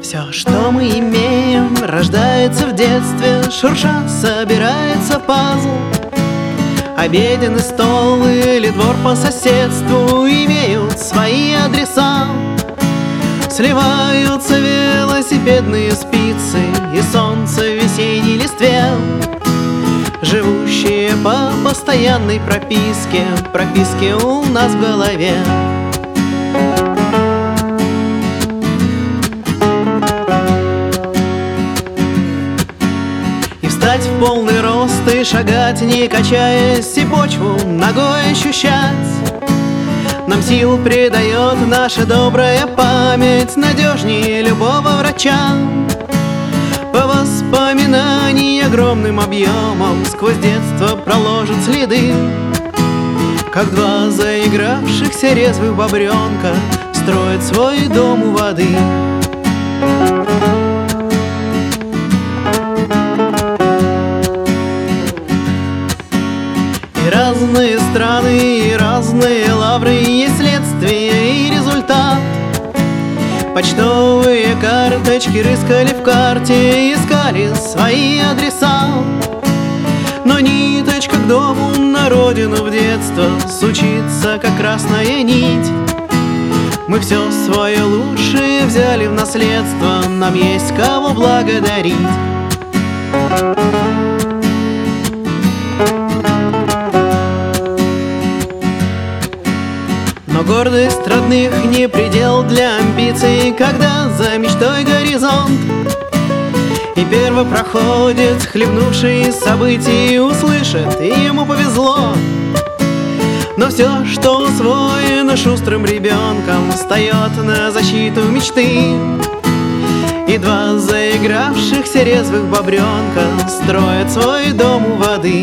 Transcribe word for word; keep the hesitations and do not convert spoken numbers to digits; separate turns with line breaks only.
Все, что мы имеем, рождается в детстве, шурша собирается пазл. Обеденный стол или двор по соседству имеют свои адреса. Сливаются велосипедные спицы и солнце в весенней листве, живущие по постоянной прописке, прописке у нас в голове. И встать в полный рост и шагать, не качаясь, и почву ногой ощущать нам сил придает наша добрая память, надежнее любого врача. По воспоминаниям огромным объемом сквозь детство проложат следы, как два заигравшихся резвых бобренка строят свой дом у воды. И разные страны, и разные лавры, есть следствие и результат. Почтовые карточки рыскали в карте, искали свои адреса. Но ниточка к дому, на родину, в детство сучится, как красная нить. Мы все свое лучшее взяли в наследство, нам есть кого благодарить. Но гордость родных не предел для амбиций, когда за мечтой горизонт. И первопроходец, хлебнувший событий, услышит, и ему повезло. Но все, что усвоено шустрым ребенком, встает на защиту мечты. И два заигравшихся резвых бобренка строят свой дом у воды.